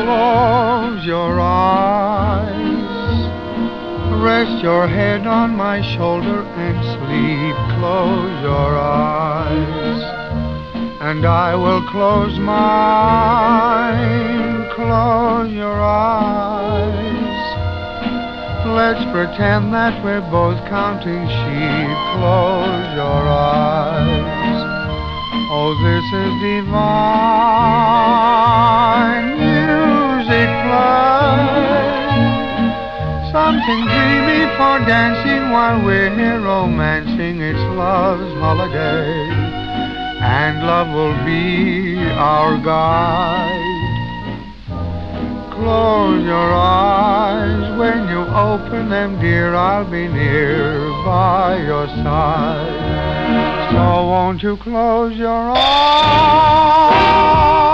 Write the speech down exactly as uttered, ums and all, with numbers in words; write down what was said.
Close your eyes. Rest your head on my shoulder and sleep. Close your eyes, and I will close mine. Close your eyes. Let's pretend that we're both counting sheep. Close your eyes. Oh, this is divine. Music play. Something dreamy for dancing while we're here romancing. It's love's holiday, and love will be our guide. Close your eyes. When you open them, dear, I'll be near by your side. So won't you close your eyes?